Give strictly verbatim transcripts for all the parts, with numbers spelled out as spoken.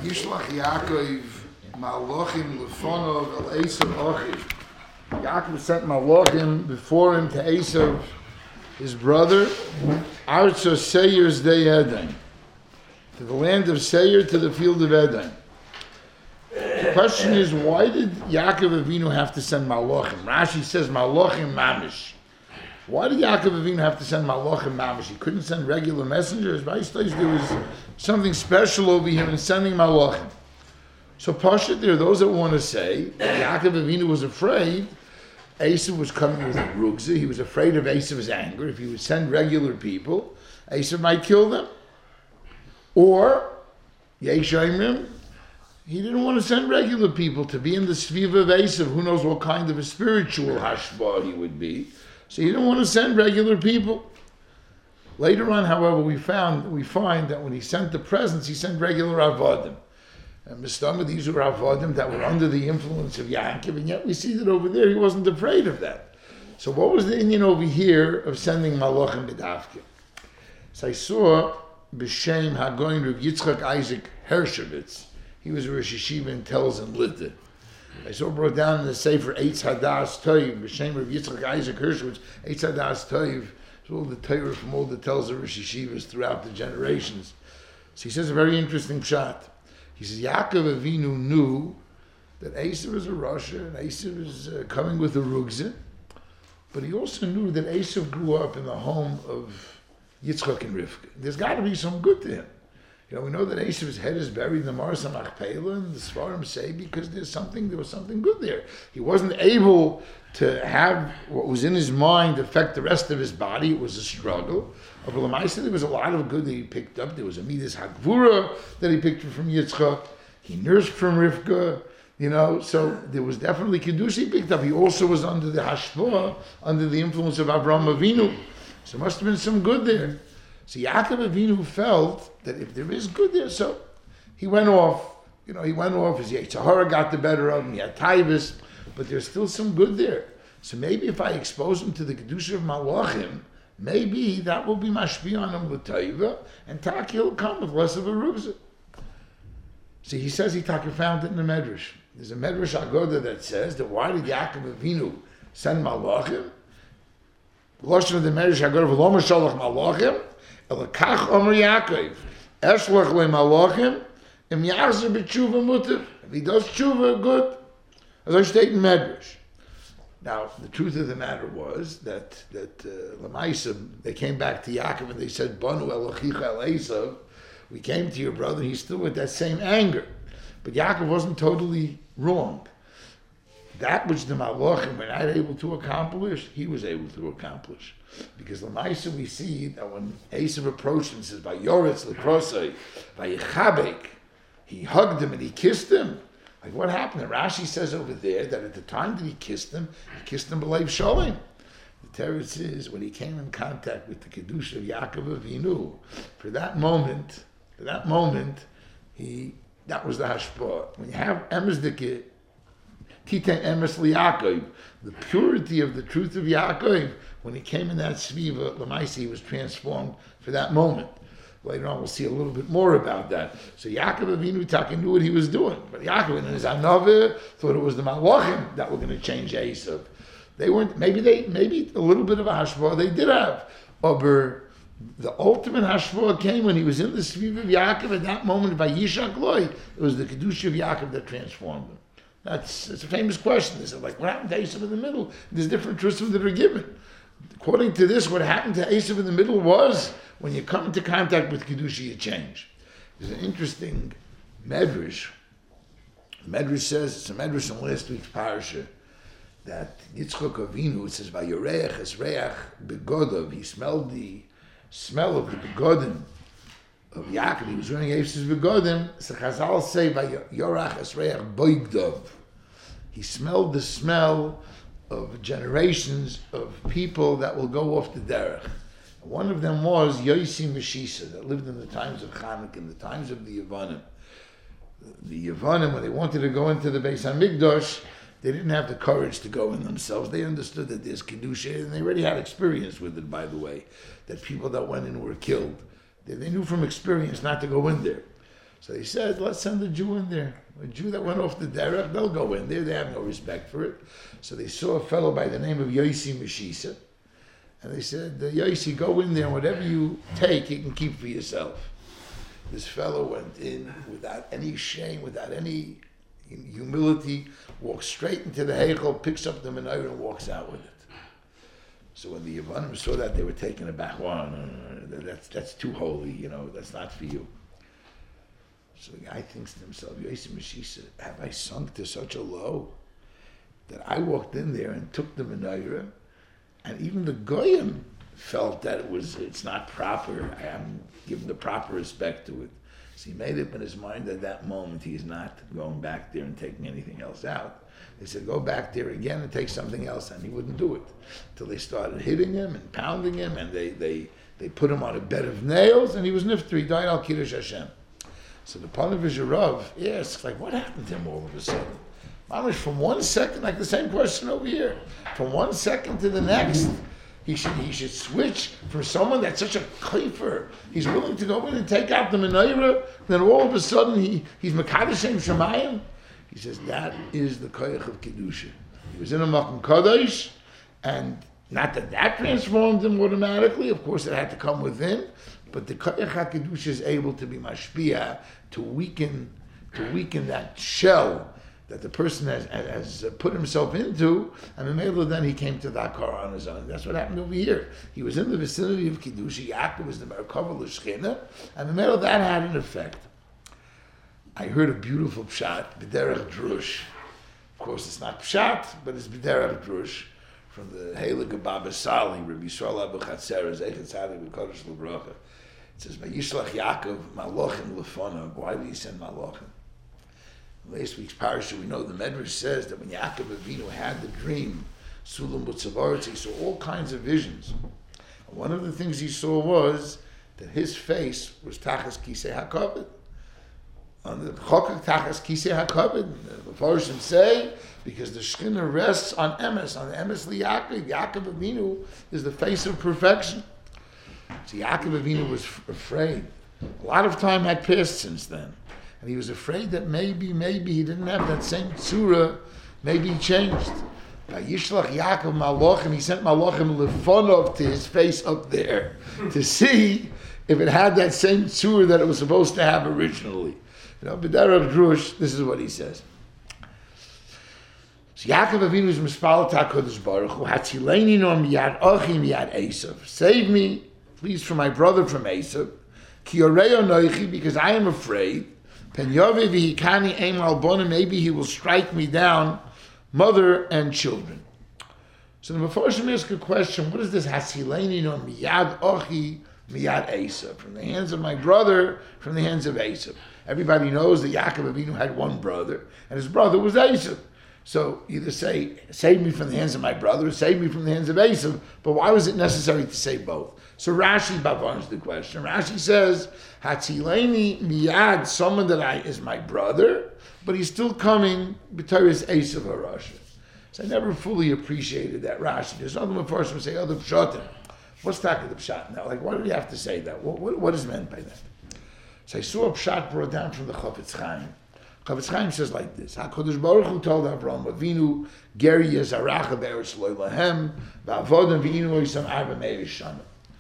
Vayishlach Yaakov Malachim Lefonov El Esav Achiv. Yaakov sent Malachim before him to Esav, his brother, Arza Seir's Day Eden, to the land of Seir, to the field of Eden. The question is, why did Yaakov Avinu have to send Malachim? Rashi says Malachim Mamish. Why did Yaakov Avinu have to send Malachim Mamish? He couldn't send regular messengers. Right? There was something special over here in sending Malachim. So Pashat, there are those that want to say that Yaakov Avinu was afraid Esav was coming with a rugza. He was afraid of Esav's anger. If he would send regular people, Esav might kill them. Or, Yeshayimim, he didn't want to send regular people to be in the sviva of Esav. Who knows what kind of a spiritual hashbah he would be. So he didn't want to send regular people. Later on, however, we found we find that when he sent the presents, he sent regular avodim. And Mistama, these were avodim that were under the influence of Yaakov, and yet we see that over there he wasn't afraid of that. So what was the Indian over here of sending Malachim B'davke? So I saw B'Shem Hagoyin Rav Yitzchak Isaac Hershevitz. He was a Rosh Yeshiva in Telz Litta. I saw brought down in the Sefer Eitz Hadas Toiv, B'Shem Rav Yitzchak Isaac Hershevitz, Eitz Hadas Toiv. So all the Torah from all the Telz of Rosh Yeshivas throughout the generations. So he says a very interesting shot. He says Yaakov Avinu knew that Esav is a Rasha and Esav is uh, coming with a Rugza, but he also knew that Esav grew up in the home of Yitzchak and Rivka. There's got to be some good to him. You know, we know that Esav's head is buried in the Maras HaMachpelah, and the Svarim say because there's something, there was something good there. He wasn't able to have what was in his mind affect the rest of his body. It was a struggle. But Lamaisa, there was a lot of good that he picked up. There was a Midas Hagvura that he picked up from Yitzchak. He nursed from Rivka, you know, so there was definitely Kiddush he picked up. He also was under the Hashpah, under the influence of Avraham Avinu. So there must have been some good there. So Yaakov Avinu felt that if there is good there, so he went off, you know, he went off, his Yetzirah got the better of him, he had Taivas, but there's still some good there. So maybe if I expose him to the Kedusha of Malachim, maybe that will be mashpi on him with Taiva, and Taki will come with less of a rugza. See, he says he Taki found it in the Medrash. There's a Medrash Agoda that says that why did Yaakov Avinu send Malachim? The Lashon of the Medrash Agoda, V'lo Shalach Malachim, Elakach Omer Yaakov, Eshlach Le Malachim, Im Yachzer B'tshuva Mutter. If he does tshuva, good. As I state in Medrash. Now, the truth of the matter was that that uh, Lamaisa, they came back to Yaakov and they said, Banu Elochicha El Esav, we came to your brother, he's still with that same anger. But Yaakov wasn't totally wrong. That which the Malachim were not able to accomplish, he was able to accomplish. Because Lamaisa, we see that when Esav approached him and says, Vayoretz Lekrosai, Vayichabek, he hugged him and he kissed him. Like what happened? And Rashi says over there that at the time that he kissed him, he kissed him b'leiv shalom. The teretz is when he came in contact with the kedusha of Yaakov Avinu. For that moment, for that moment, he that was the hashpah. When you have emes deke, titen emes liYaakov, the purity of the truth of Yaakov, when he came in that sviva, Lamaisi, he was transformed for that moment. Later on, we'll see a little bit more about that. So Yaakov Avinu Taki knew what he was doing, but Yaakov in his Anaveh thought it was the Malachim that were going to change Esav. They weren't. Maybe they. Maybe a little bit of a hashpah they did have. But the ultimate hashpah came when he was in the Sviv of Yaakov. At that moment, by Yishak Loi, it was the Kedusha of Yaakov that transformed him. That's it's a famous question. They said, like, what happened to Esav in the middle? There's different truths that are given. According to this, what happened to Esav in the middle was, when you come into contact with Kedusha, you change. There's an interesting Medrash. The Medrash says, it's a Medrash in last week's parasha, that Yitzchak Avinu, it says, Vayoreach esreach begodov, he smelled the smell of the begodim of Yaakov. He was wearing Esav's begodim. So Chazal say, Vayorach esreach boigdov. He smelled the smell of generations of people that will go off the derech. One of them was Yosi Meshisa, that lived in the times of Chanukah, in the times of the Yevanim. The Yevanim, when they wanted to go into the Beis HaMikdash, they didn't have the courage to go in themselves. They understood that there's Kedusha, and they already had experience with it, by the way, that people that went in were killed. They, they knew from experience not to go in there. So he said, let's send a Jew in there. A Jew that went off the derech, they'll go in there. They have no respect for it. So they saw a fellow by the name of Yosi Meshisa. And they said, Yosi, go in there, and whatever you take, you can keep for yourself. This fellow went in without any shame, without any humility, walks straight into the Heichel, picks up the menorah and walks out with it. So when the Yevanim saw that, they were taken aback. Well, no, no, no, that's, that's too holy, you know, that's not for you. So the guy thinks to himself, Yosef Meshisa, have I sunk to such a low that I walked in there and took the menorah, and even the Goyim felt that it was, it's not proper, I am giving the proper respect to it. So he made up in his mind at that moment he's not going back there and taking anything else out. They said, go back there again and take something else, and he wouldn't do it. Until they started hitting him and pounding him, and they, they, they put him on a bed of nails, and he was nifter, he died al Kiddush Hashem. So the Panovich Rav asks, like, what happened to him all of a sudden? Mamish, from one second, like the same question over here, from one second to the next, he should he should switch from someone that's such a kaifer. He's willing to go in and take out the menorah, then all of a sudden he, he's Mekadosh Shemayim. He says, that is the koyach of Kedusha. He was in a Makom Kodesh, and not that that transformed him automatically, of course it had to come within, but the koyach HaKedusha is able to be mashpia, to weaken, to weaken that shell that the person has, has put himself into, and maybe then he came to that car on his own. That's what happened over here. He was in the vicinity of Kedusha, Yaakov was the Merkava L'Shchina, and maybe that had an effect. I heard a beautiful pshat, B'derech Drush. Of course, it's not pshat, but it's B'derech Drush, from the Heilige Baba Sali, Rabbi Yisrael Abu Chatzera, Zeichet Tzadik B'Kodesh L'Bracha. It says, Vayishlach Yaakov Malachim Lefonav. Why did he send Malachim? In last week's parasha, we know the Medrash says that when Yaakov Avinu had the dream, Sulam B'Tzavaretz, he saw all kinds of visions. And one of the things he saw was that his face was Tachas Kisei HaKavod. On the Chokak Tachas Kisei HaKavod, the Mepharshim say, because the Shekhinah rests on Emes, on the Emes L'Yaakov. Yaakov Avinu is the face of perfection. So Yaakov Avinu was f- afraid. A lot of time had passed since then. And he was afraid that maybe, maybe he didn't have that same tzura, maybe he changed. By Yishlach Yaakov Malachim, he sent Malachim Lefonov to his face up there to see if it had that same tzura that it was supposed to have originally. You know, B'derech Drush, this is what he says. So Yaakov Avinu is Mispal HaKadosh Baruch Hu, Hatzileini no miyad achi miyad Esav. Save me, please, from my brother from Esav. Ki yorei anoichi, because I am afraid. Pen Yovei v'hikani eim al bonim, maybe he will strike me down, mother and children. So the Mepharshim ask a question, what is this Hatzileini no miyad achi miyad Esav? From the hands of my brother, from the hands of Esav. Everybody knows that Yaakov Avinu had one brother, and his brother was Esav. So either say, save me from the hands of my brother, or save me from the hands of Esav, but why was it necessary to say both? So Rashi bavans the question. Rashi says, Hatzileni miyad, someone that I is my brother, but he's still coming, b'teres Esav HaRasha. So I never fully appreciated that Rashi. There's other Mepharshim say, other pshatim. What's talking the pshat now? Like, why do you have to say that? What, what, what is meant by that? So I saw a pshat brought down from the Chafetz Chaim. Chafetz Chaim says like this: HaKadosh Baruch Hu told Avraham Avinu, "Geri Yezaracha be'eretz lo lahem, va'avodim v'inu oisam arba me'eres shana."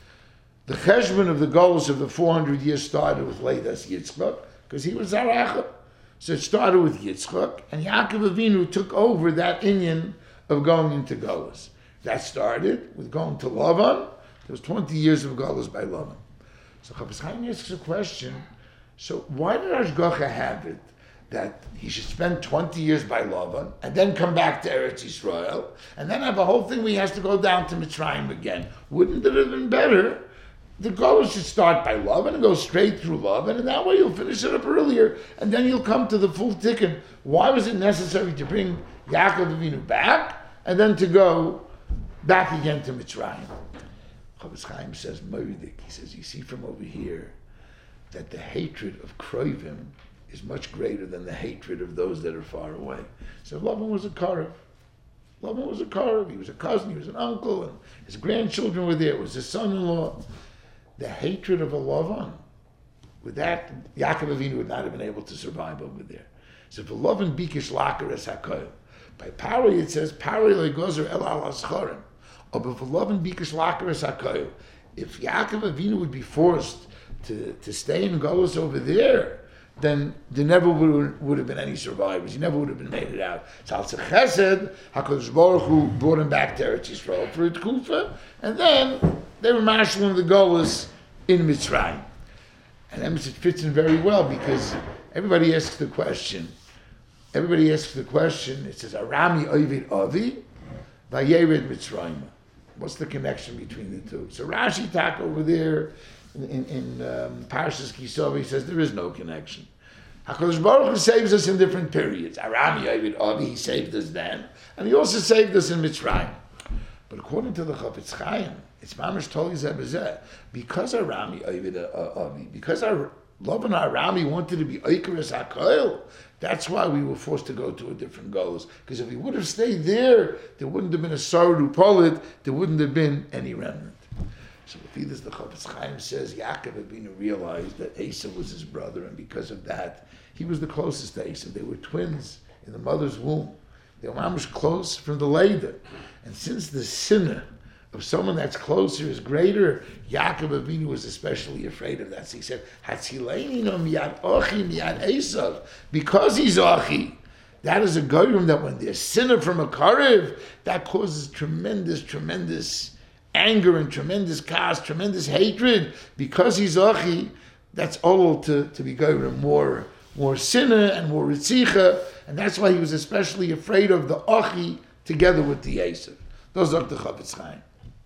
The cheshbon of the goals of the four hundred years started with Leidas Yitzchak, because he was Zaracha. So it started with Yitzchak, and Yaakov Avinu took over that inyan of going into Golas. That started with going to Lavan. There was twenty years of Golas by Lavan. So Chafetz Chaim asks a question: so why did Hashgacha have it that he should spend twenty years by Lavan and then come back to Eretz Yisrael and then have a whole thing where he has to go down to Mitzrayim again? Wouldn't it have been better? The Golas should start by Lavan and go straight through Lavan, and that way you'll finish it up earlier, and then you'll come to the full tikkun. Why was it necessary to bring Yaakov Avinu back and then to go back again to Mitzrayim? Chafetz Chaim says, Moedik, he says, you see from over here that the hatred of Kroivim is much greater than the hatred of those that are far away. So Lavan was a Karev. Lavan was a Karev. He was a cousin, he was an uncle, and his grandchildren were there. It was his son-in-law. The hatred of a Lavan with that, Yaakov Avinu would not have been able to survive over there. So v'loven bikish laker es hakoil. By Pari it says Pari legozer el al aschorim. Or v'loven bikish laker es hakoil. If Yaakov Avinu would be forced to, to stay in Golus over there, then there never would, would have been any survivors. He never would have been made it out. So Al Chesed, HaKadosh Baruch Hu brought him back to Eretz Yisrael for a Tkufa, and then they were marshalling the Golus in Mitzrayim. And that fits in very well because everybody asks the question. Everybody asks the question. It says, Arami Ovid Avi, Vayered Mitzrayim. What's the connection between the two? So Rashi Tak over there, In, in, in um, Parshas Kisov, he says there is no connection. HaKadosh Baruch Hu saves us in different periods. Aram Yovid Avi, he saved us then, and he also saved us in Mitzrayim. But according to the Chafetz Chaim, it's Mamash Toli Zebazeh, because Aram Yovid Avi, because our Lavan Arami wanted to be Oikeres HaKoil, that's why we were forced to go to a different goals. Because if we would have stayed there, there wouldn't have been a Saru Polit, there wouldn't have been any remnant. So if this, the Chafetz Chaim says Yaakov Avinu realized that Esav was his brother, and because of that, he was the closest to Esav. They were twins in the mother's womb. They were almost close from the Leder. And since the sinner of someone that's closer is greater, Yaakov Avinu was especially afraid of that. So he said, Hatzileni no miyad ochi miyad Esav. Because he's ochi, that is a goyim that when there's sinner from a karev, that causes tremendous, tremendous anger and tremendous chaos, tremendous hatred, because he's achi, that's all to, to be going more more sinner and more ritzicha, and that's why he was especially afraid of the achi together with the Esav. Those are the Chafetz Chaim.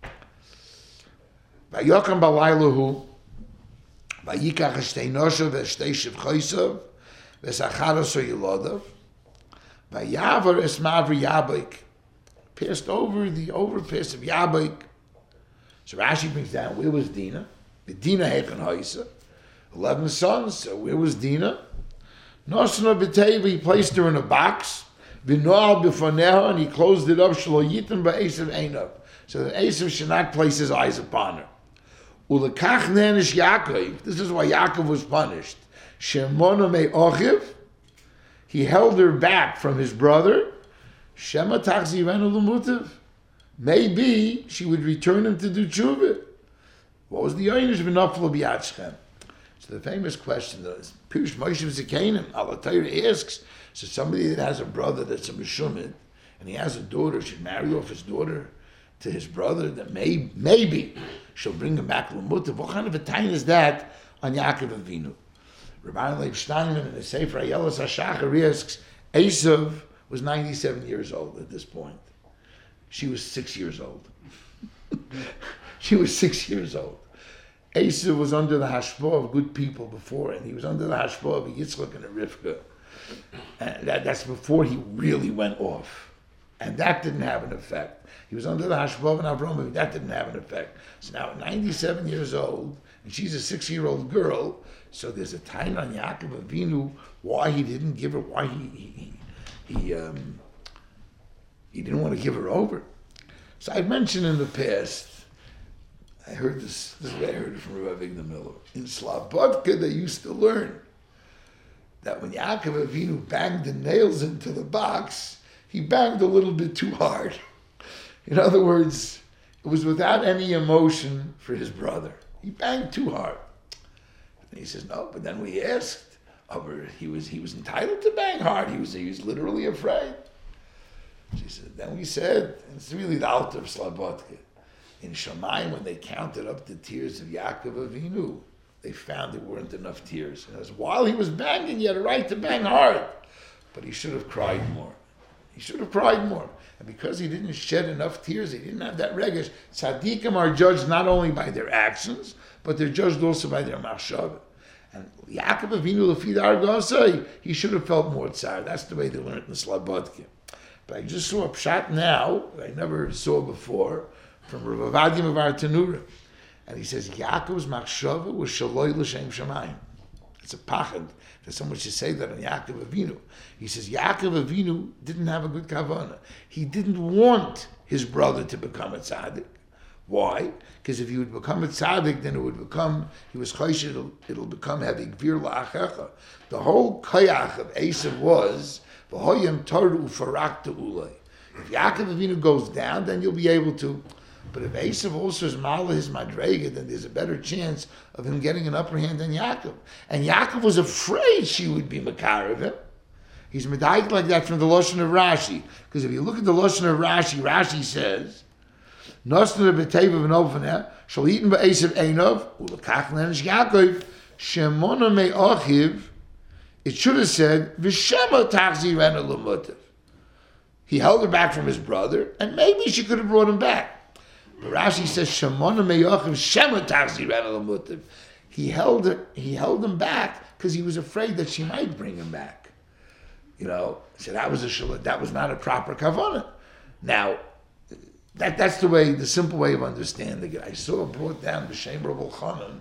Vayokam balaylahu, vayikach shtei noshav v'shtei shivchoisav v'sacharos yiladav, vayavar es mavri yaboik, passed over the overpass of Yaboik. So Rashi brings down, where was Dinah? The Dinah Hechan Haisa. Eleven sons, so where was Dinah? Nosna B'Teva, he placed her in a box. V'noal B'Foneha, and he closed it up. Shlo Yitim B'Esav Einav. So that Esav should not place his eyes upon her. Ulekach Nenish Yaakov, this is why Yaakov was punished. Shemona Me Ochiv, he held her back from his brother. Shema Tachzivenu L'Mutav. Maybe she would return him to do tshuva. What was the Einish v'naflo b'yad Shechem? So the famous question is, Pirush Moshe Zekanim, Allah Torah asks, so somebody that has a brother that's a Meshumid, and he has a daughter, should marry off his daughter to his brother, that may, maybe she'll bring him back l'mutav. What kind of a time is that on Yaakov Avinu? Rabbi Leib Steinman in the Sefer Ayelos HaShachar asks, Esav was ninety-seven years old at this point. She was six years old. She was six years old. Esav was under the hashpah of good people before, and he was under the hashpah of a Yitzchak and a Rivka. And that, that's before he really went off. And that didn't have an effect. He was under the hashpah of an Avram, that didn't have an effect. So now at ninety-seven years old, and she's a six-year-old girl, so there's a time on Yaakov Avinu why he didn't give her, why he he, he um He didn't want to give her over. So I've mentioned in the past, I heard this, this is what I heard it from Rabbi Avigdor Miller. In Slobodka, they used to learn that when Yaakov Avinu banged the nails into the box, he banged a little bit too hard. In other words, it was without any emotion for his brother. He banged too hard. And he says, no, but then we asked, over, he was he was entitled to bang hard. He was, he was literally afraid. She said, then we said, and it's really the Alter of Slobodka, in Shamayim, when they counted up the tears of Yaakov Avinu, they found there weren't enough tears. And as while he was banging, he had a right to bang hard, but he should have cried more. He should have cried more. And because he didn't shed enough tears, he didn't have that regesh. Tzaddikim are judged not only by their actions, but they're judged also by their machshavah. And Yaakov Avinu, Lefi Dargasai, he should have felt more tzar. That's the way they learned in Slobodka. But I just saw a pshat now, I never saw before, from Rav Avadim of our Tanura. And he says, Yaakov's machshava was shaloi l'shem shamayim. It's a pachad that someone should say that on Yaakov Avinu. He says, Yaakov Avinu didn't have a good kavanah. He didn't want his brother to become a tzaddik. Why? Because if he would become a tzaddik, then it would become, he was choshesh, it'll, it'll become having gvir la'achecha. The whole koyach of Esav was, v'hoyem taru ufarakta ulay. If Yaakov Avinu goes down, then you'll be able to. But if Esav also is mala his madrega, then there's a better chance of him getting an upper hand than Yaakov. And Yaakov was afraid she would be makar of him. He's medayik like that from the Lashon of Rashi. Because if you look at the Lashon of Rashi, Rashi says, Nosner b'teva v'nofaneh, shal eaten b'Esav einov, u'lekach lenish Yaakov, shemona me'achiv, it should have said, v'shema tachzi rena l'mutav. He held her back from his brother, and maybe she could have brought him back. But Rashi says, "Shemona meyachiv shema tachzi rena l'mutav." He held her, he held him back because he was afraid that she might bring him back. You know, so that was a that was not a proper kavanah. Now, that that's the way, the simple way of understanding it. I saw brought down the Shem Rav Elchanan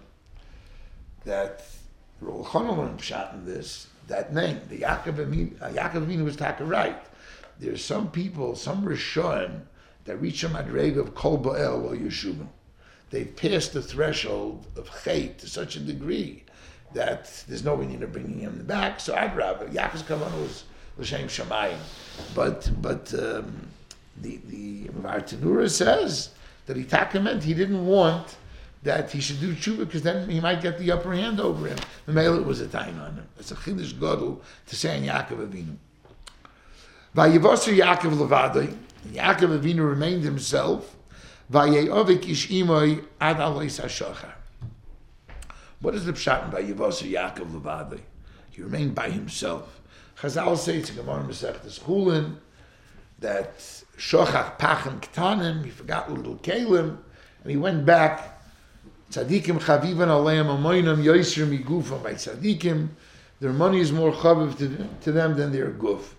that Rav Elchanan shot in this that name. The Yaakov Avinu, uh, Yaakov Avinu was taka right. There's some people, some Rishonim, that reach a madrega of Kol Ba'el or Yeshuvim. They've passed the threshold of Chet to such a degree that there's no need of bringing him back. So I'd rather, Yaakov's Kavanah was L'Shem Shamayim. But, but um, the, the Vartanura says that he taka meant he didn't want that he should do tshuva because then he might get the upper hand over him. The Mela was a time on him. It's a Chiddush Gadol to say in Yaakov Avinu. Vayivaser Yaakov levadai. Yaakov Avinu remained himself. Vayeovik ish imoi ad alois hashachar. What is the pshat in Vayivaser Yaakov levadai? He remained by himself. Chazal say it's a Gemara Masechtas Chulin that shochach pachem ktanim, he forgot little kalim, and he went back. Tzadikim chavivan aleim amoinam yoiser migufam. By tzadikim, their money is more chaviv to, to them than their guf.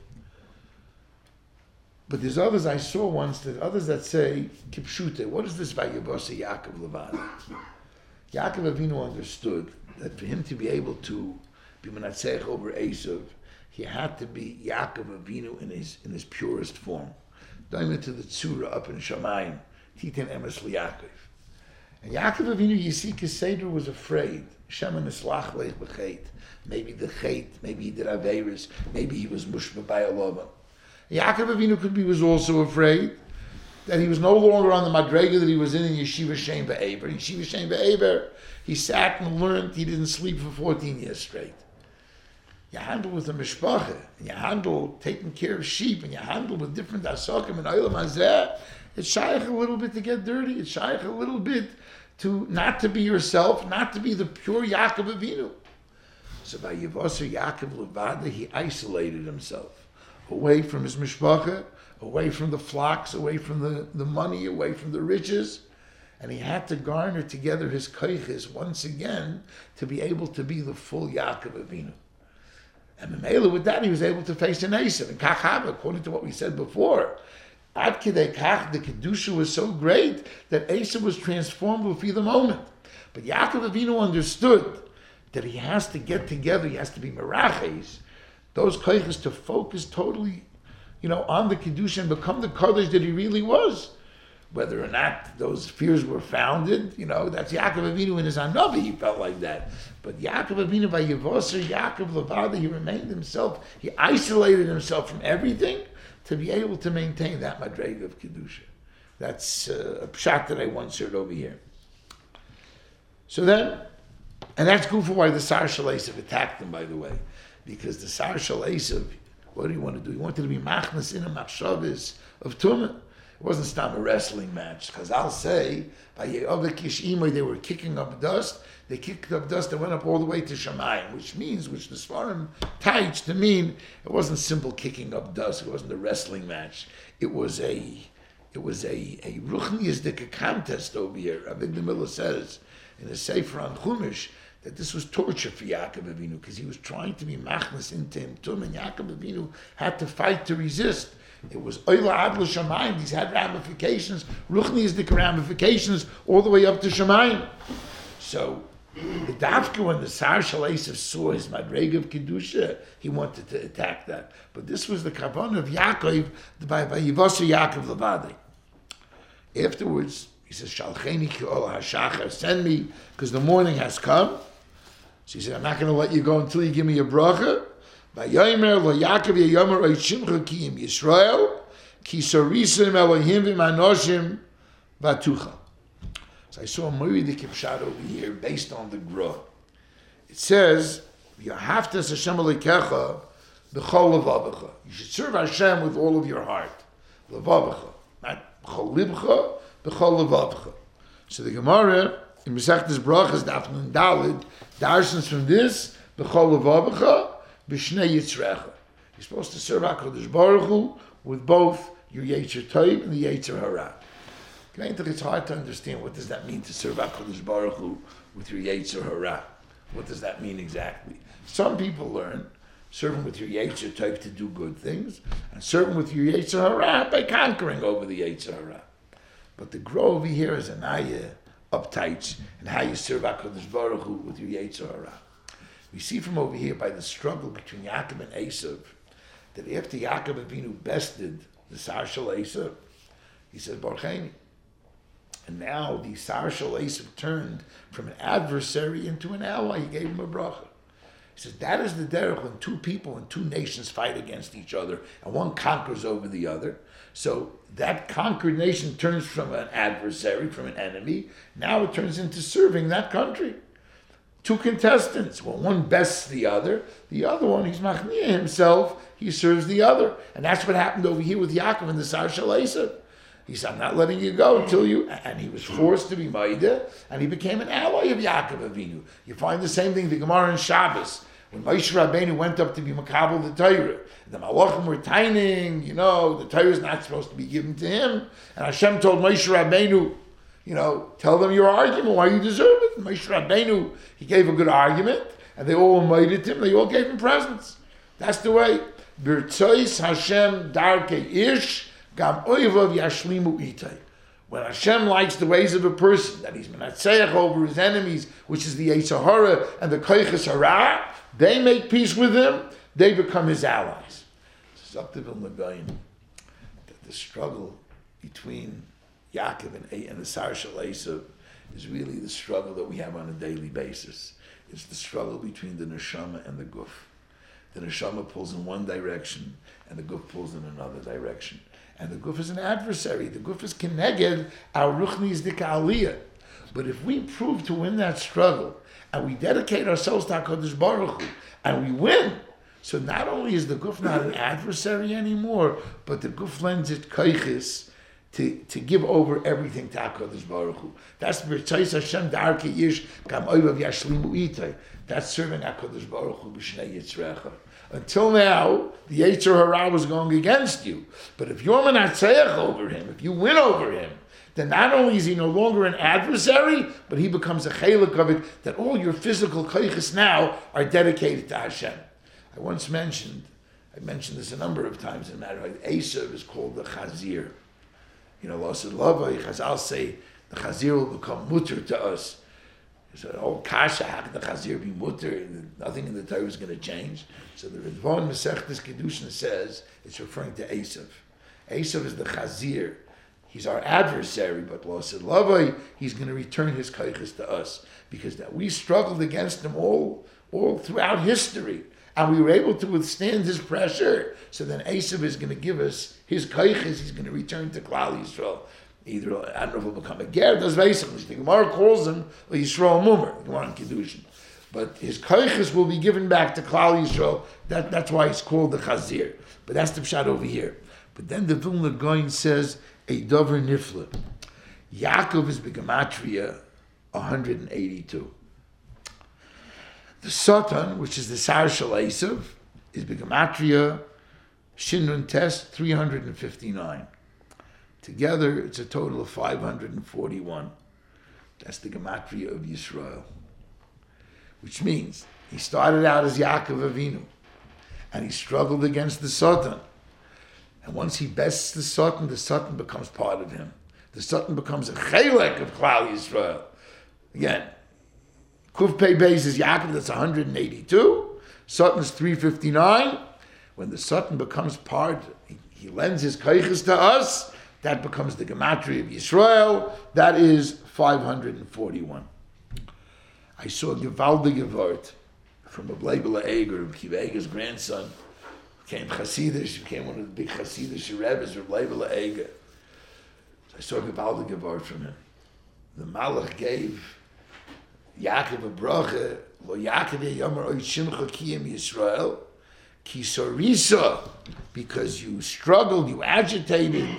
But there's others I saw once, that others that say, Kipshute, what is this Vayivasa Yaakov Levad? Yaakov Avinu understood that for him to be able to be Menatzeich over Esav, he had to be Yaakov Avinu in his in his purest form. Diamond to the Tzura up in Shamayim, Titan Emes Liyaakov. And Yaakov Avinu, you see, Keseder was afraid. Shema Nislach Leich B'chet. Maybe the Chet, maybe he did Averis, maybe he was Mushma by Alovan. Yaakov Avinu could be was also afraid that he was no longer on the madrega that he was in in Yeshiva Shem Be'eber. Yeshiva Shem Be'eber, he sat and learned. He didn't sleep for fourteen years straight. You handle with a mishpacha, and you handle taking care of sheep, and you handle with different asakim and olam hazeh. It's shaykh a little bit to get dirty. It's shaykh a little bit to not to be yourself, not to be the pure Yaakov Avinu. So by Yivasar Yaakov Levada, he isolated himself. Away from his mishpacha, away from the flocks, away from the, the money, away from the riches. And he had to garner together his koiches once again to be able to be the full Yaakov Avinu. And Mamela, with that, he was able to face an Esav. And Kachava, according to what we said before, Ad Kidei Kach, the Kedusha was so great that Esav was transformed within the moment. But Yaakov Avinu understood that he has to get together, he has to be meraches, those koiches to focus totally, you know, on the Kedusha and become the Kodesh that he really was. Whether or not those fears were founded, you know, that's Yaakov Avinu in his Hanavi, he felt like that. But Yaakov Avinu by Yevosar, Yaakov Levada, he remained himself, he isolated himself from everything to be able to maintain that Madrega of Kedusha. That's uh, a pshat that I once heard over here. So then, and that's good for why the Sar Shal Esav attacked him, by the way. Because the Sar Shal Esav, what do you want to do? He wanted to be machnas in a machshavas of Tumah. It wasn't stop a wrestling match. Because I'll say, by Ye'ovek Ish Imoy, they were kicking up dust. They kicked up dust that went up all the way to Shamayim, which means, which the Svarim taich to mean, it wasn't simple kicking up dust. It wasn't a wrestling match. It was a, it was a, a Ruchniyazdika contest over here. Avigdor Miller says in a Sefer on Chumash, that this was torture for Yaakov Avinu because he was trying to be machnas into him tum, and Yaakov Avinu had to fight to resist. It was oila ad l'shamayim. These had ramifications, ruchniyazdika ramifications, all the way up to Shamayim. So the Dafka, when the Sar Shal Esav saw his madrega of kedusha, he wanted to attack that. But this was the kavanah of Yaakov by by Yivasar Yaakov Levadei. Afterwards, He says, Shalcheni ki ol hashachar, send me, because the morning has come. So he said, I'm not going to let you go until you give me a bracha. Vayomer lo Yaakov yayomer oy shimcha ki im Yisrael, ki sorisim Elohim v'manoshim vatucha. So I saw a Moedik Pshat over here based on the Gra. It says, V'yahavtas Hashem Elokecha b'chol levavecha. You should serve Hashem with all of your heart. Levavecha. Not b'chol libcha, b'chol levavecha. So the Gemara, in Masechtas Brachas, Daf Nun Daled, darshans from this, b'chol levavecha, b'shnei yitzrecha. You're supposed to serve HaKadosh Baruch Hu with both your Yetzer Tov and the Yetzer Hara. It's hard to understand what does that mean to serve HaKadosh Baruch Hu with your Yetzer Hara. What does that mean exactly? Some people learn serving with your Yetzer Tov to do good things, and serving with your Yetzer Hara by conquering over the Yetzer Hara. But the Gra over here is an ayah uptight and how you serve HaKadosh Baruch Hu with your Yetzer Hara. We see from over here by the struggle between Yaakov and Esav that after Yaakov Avinu bested the Sar Shel Esav, he said, Barcheni. And now the Sar Shel Esav turned from an adversary into an ally. He gave him a bracha. He says, that is the derech when two people and two nations fight against each other and one conquers over the other. So that conquered nation turns from an adversary, from an enemy. Now it turns into serving that country. Two contestants. Well, one bests the other. The other one, he's machniah himself. He serves the other. And that's what happened over here with Yaakov and the Sar Shel Esav. He said, I'm not letting you go until you... And he was forced to be Maida, and he became an ally of Yaakov Avinu. You find the same thing, the Gemara in Shabbos, when Moshe Rabbeinu went up to be Makabel the Torah. The Malachim were tining, you know, the Torah is not supposed to be given to him. And Hashem told Moshe Rabbeinu, you know, tell them your argument, why you deserve it. And Moshe Rabbeinu, he gave a good argument, and they all invited him, they all gave him presents. That's the way. Birtzois Hashem darkei ish, Gam oivav yashlimu itay. When Hashem likes the ways of a person, that he's menatzeach over his enemies, which is the Yetzer Hara and the Koiches Hara, they make peace with him, they become his allies. This is up to Vilna Gaon, that the struggle between Yaakov and, and the Sar Shel Esav is really the struggle that we have on a daily basis. It's the struggle between the neshama and the guf. The neshama pulls in one direction, and the guf pulls in another direction. And the guf is an adversary. The guf is keneged our ruchnis dika'aliyah. But if we prove to win that struggle, and we dedicate ourselves to HaKadosh Baruch Hu, and we win, so not only is the guf not an adversary anymore, but the guf lends it koiches to, to give over everything to HaKadosh Baruch Hu. That's b'rtzais Hashem darkei yish gam oivav yashlimu itay. That's serving HaKadosh Baruch Hu b'shnei yitzrecha. Until now, the Yetzer Hara was going against you. But if you're menatzeach over him, if you win over him, then not only is he no longer an adversary, but he becomes a chelik of it, that all your physical koiches now are dedicated to Hashem. I once mentioned, I mentioned this a number of times in the matter of Esav is called the Chazir. You know, Losad Lavai, Chazal say, the Chazir will become mutter to us. So, oh, kasha, how can the Chazir be mutter? Nothing in the Torah is going to change. So the Ridvan Masechtas Kedushin says it's referring to Esav. Esav is the Chazir. He's our adversary, but Losad Lavai, he's going to return his koiches to us. Because that we struggled against him all, all throughout history. And we were able to withstand his pressure. So then Esav is going to give us his koiches. He's going to return to Klal Yisrael. Either, I don't know if he'll become a ger, does basically. The Gemara calls him a Yisrael Mumer, the Gemara in Kedushin. But his koiches will be given back to Klal Yisrael. That, that's why it's called the Chazir. But that's the pshat over here. But then the Vilna Gaon says, a dover nifla. Yaakov is begematria one hundred eighty-two. The Satan, which is the Sar Shel Esav, is begematria Shinrun Test three hundred fifty-nine. Together, it's a total of five hundred forty-one. That's the gematria of Yisrael. Which means he started out as Yaakov Avinu, and he struggled against the Satan. And once he bests the Satan, the Satan becomes part of him. The Satan becomes a chelek of Klal Yisrael. Again, Kuf Pei Beis is Yaakov, that's one hundred eighty-two. Satan's three fifty-nine. When the Satan becomes part, he, he lends his koiches to us, that becomes the gematria of Yisrael. That is five hundred forty-one. I saw a gewaldige word from a Bleibele Eger, of Kiva Eger's grandson, became Hasidish, became one of the big Hasidish Rebbes, of Bleibele Eger. So I saw a gewaldige word from him. The Malach gave Yaakov a bracha, lo Yaakov yamar oy shimcha kiyim Yisrael, ki sorisa, because you struggled, you agitated,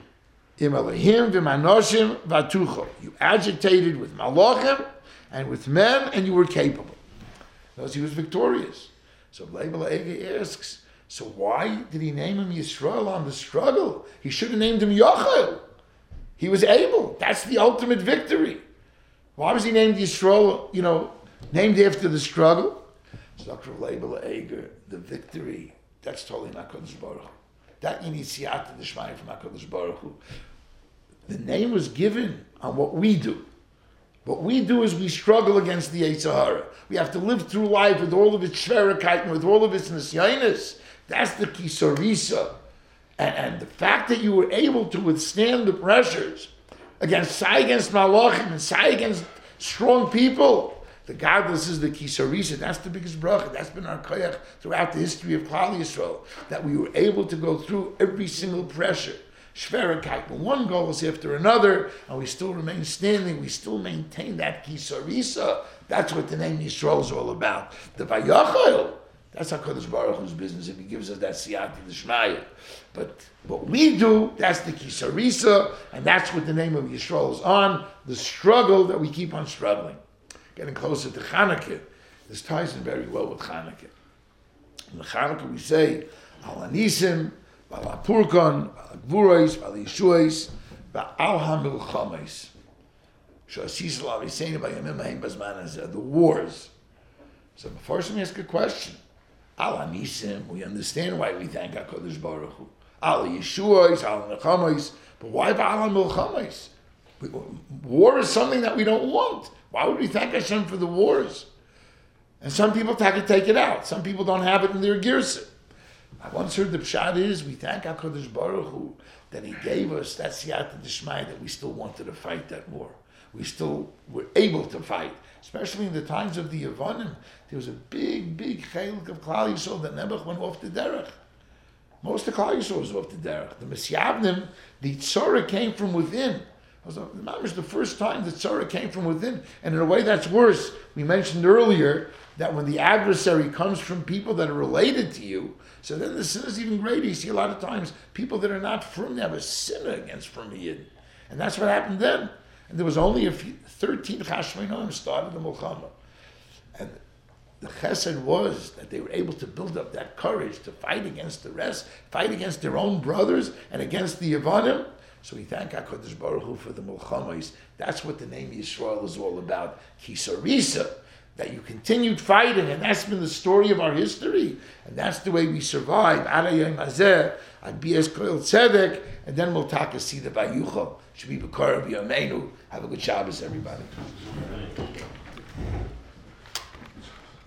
im Elohim v'manoshim v'atucho. You agitated with malachim and with men, and you were capable. Because he was victorious. So Bleibele Eger asks, so why did he name him Yisrael on the struggle? He should have named him Yochel. He was able. That's the ultimate victory. Why was he named Yisrael, you know, named after the struggle? So Doctor Bleibele Eger, the victory, that's totally not HaKadosh Baruch Hu. That you need siyata d'shmaya from HaKadosh Baruch Hu. The name was given on what we do. What we do is we struggle against the Yetzer Hara. We have to live through life with all of its shverikait and with all of its nisyanis. That's the kisorisa. And, and the fact that you were able to withstand the pressures against Sai against Malachim and Sai against strong people, the godless is the kisarisa. That's the biggest bracha. That's been our koyach throughout the history of Klal Yisrael, that we were able to go through every single pressure. Shverikait, one goal is after another, and we still remain standing. We still maintain that kisarisa. That's what the name Yisrael is all about. The Vayachel, that's HaKadosh Baruch Hu's business if he gives us that siyati d'shmaya. But what we do, that's the kisarisa, and that's what the name of Yisrael is on, the struggle that we keep on struggling. Getting closer to Chanukah, this ties in very well with Chanukah. In the Chanukah we say, Al Anisim, Val Apurkon, Val Gvurais, Val Yeshuais, Val HaMilchamais. Sh'asis Al Aviseinu B'yamim Ha'im Bazman Hazeh, the wars. So first let me ask a question. Al Anisim, we understand why we thank HaKadosh Baruch Hu. Al Yeshuais, Al Milchamais, but why Val HaMilchamais? War is something that we don't want. Why would we thank Hashem for the wars? And some people take it, take it out. Some people don't have it in their girsa. I once heard the pshat is, we thank HaKadosh Baruch Hu that he gave us that siyata d'shmaya that we still wanted to fight that war. We still were able to fight. Especially in the times of the Yevonim, there was a big, big chaylik of Klal Yisrael that Nebuch went off the derech. Most of Klal Yisrael was off the derech. The Mesyavnim, the tzara came from within. It was the first time that tzara came from within. And in a way that's worse. We mentioned earlier that when the adversary comes from people that are related to you, so then the sin is even greater. You see a lot of times people that are not from, they have a sin against from Yid. And that's what happened then. And there was only a few, thirteen Chashmonaim started the Mulchama. And the chesed was that they were able to build up that courage to fight against the rest, fight against their own brothers and against the Yevonim. So we thank HaKadosh Baruch Hu for the Mulchamais. That's what the name Yisrael is all about. Kisarisa, that you continued fighting, and that's been the story of our history. And that's the way we survive. Ada Yom Hazeh, Ad Bias Koil Tzedek, and then we'll talk to see the Vayuchal. Should be B'Karav Yameinu. Have a good Shabbos, everybody.